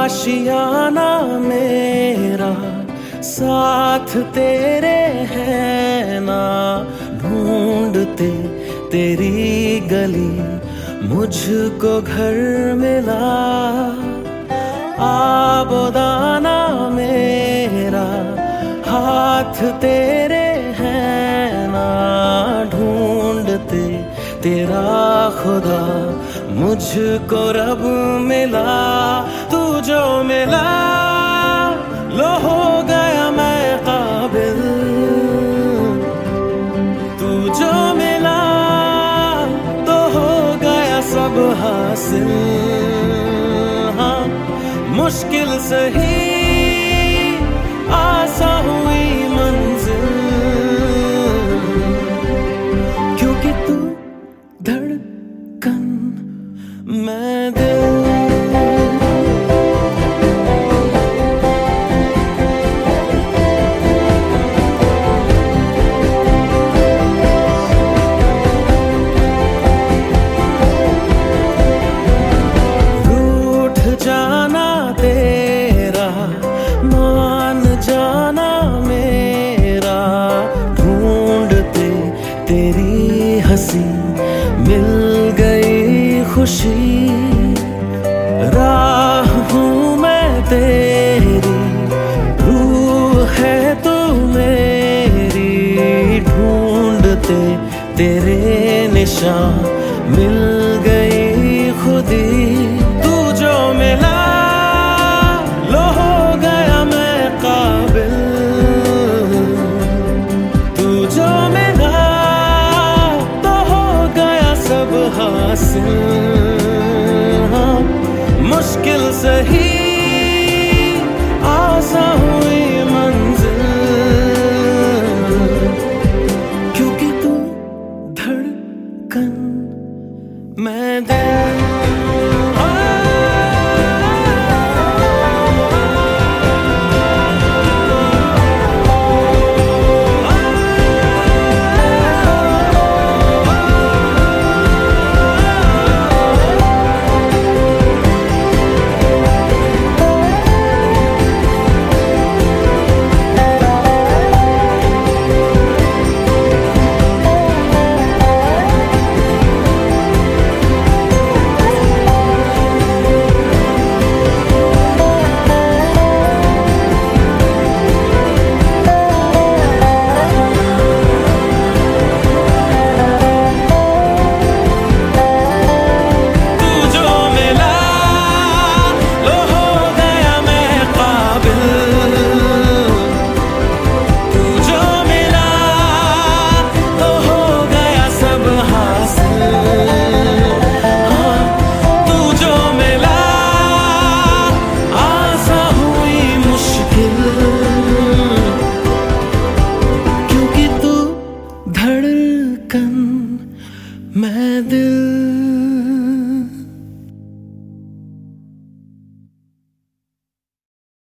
आशियाना मेरा साथ तेरे है ना, ढूंढते तेरी गली मुझको घर मिला। आबोदाना मेरा हाथ तेरे है ना, ढूंढते तेरा खुदा मुझको रब मिला। तू जो मिला लो हो गया मैं काबिल, तू जो मिला तो हो गया सब हासिल। हाँ मुश्किल सही आसा हुई मंजिल, क्योंकि तू धड़कन मैं दिल। रूठ जाना तेरा मान जाना मेरा, ढूंढते तेरी हंसी मिल गई खुशी। राह हूँ मैं तेरी, रूह है तू मेरी, ढूंढते तेरे निशान मिल गई खुदी। तू जो मिला लो हो गया मैं काबिल, तू जो मिला तो हो गया सब हासिल। हाँ मुश्किल सही